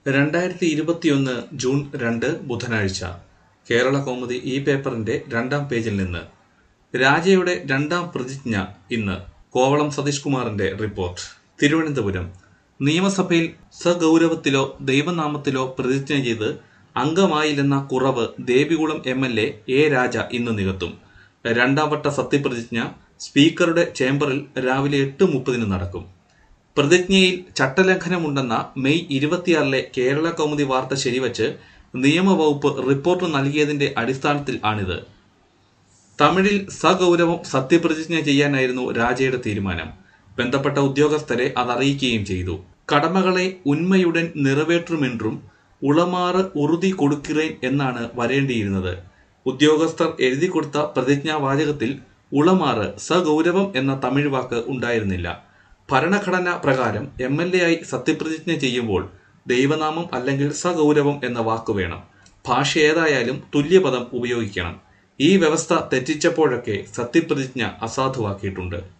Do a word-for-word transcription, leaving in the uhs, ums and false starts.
രണ്ടായിരത്തി ഇരുപത്തിയൊന്ന് ജൂൺ രണ്ട് ബുധനാഴ്ച കേരള കൗമുദി ഈ പേപ്പറിന്റെ രണ്ടാം പേജിൽ നിന്ന് രാജയുടെ രണ്ടാം പ്രതിജ്ഞ ഇന്ന്. കോവളം സതീഷ് കുമാറിന്റെ റിപ്പോർട്ട്. തിരുവനന്തപുരം നിയമസഭയിൽ സഗൗരവത്തിലോ ദൈവനാമത്തിലോ പ്രതിജ്ഞ ചെയ്ത് അംഗമായില്ലെന്ന കുറവ് Devikulam M L A A Raja ഇന്ന് നികത്തും. രണ്ടാം വട്ട സത്യപ്രതിജ്ഞ സ്പീക്കറുടെ ചേംബറിൽ രാവിലെ എട്ട് മുപ്പതിന് നടക്കും. പ്രതിജ്ഞയിൽ ചട്ടലംഘനമുണ്ടെന്ന മെയ് ഇരുപത്തിയാറിലെ കേരള കൗമുദി വാർത്ത ശരിവച്ച് നിയമവകുപ്പ് റിപ്പോർട്ട് നൽകിയതിന്റെ അടിസ്ഥാനത്തിൽ ആണിത്. തമിഴിൽ സഗൗരവം സത്യപ്രതിജ്ഞ ചെയ്യാനായിരുന്നു രാജയുടെ തീരുമാനം. ബന്ധപ്പെട്ട ഉദ്യോഗസ്ഥരെ അതറിയിക്കുകയും ചെയ്തു. കടമകളെ ഉന്മയുടൻ നിറവേറ്റുമെന്നും ഉളമാറ് ഉറുതി കൊടുக்கிறേൻ എന്നാണ് വരേണ്ടിയിരുന്നത്. ഉദ്യോഗസ്ഥർ എഴുതി കൊടുത്ത പ്രതിജ്ഞാവാചകത്തിൽ ഉളമാറ് സഗൗരവം എന്ന തമിഴ് വാക്ക് ഉണ്ടായിരുന്നില്ല. ഭരണഘടന പ്രകാരം എം എൽ എ ആയി സത്യപ്രതിജ്ഞ ചെയ്യുമ്പോൾ ദൈവനാമം അല്ലെങ്കിൽ സഗൗരവം എന്ന വാക്ക് വേണം. ഭാഷ ഏതായാലും തുല്യപദം ഉപയോഗിക്കണം. ഈ വ്യവസ്ഥ തെറ്റിച്ചപ്പോഴൊക്കെ സത്യപ്രതിജ്ഞ അസാധുവാക്കിയിട്ടുണ്ട്.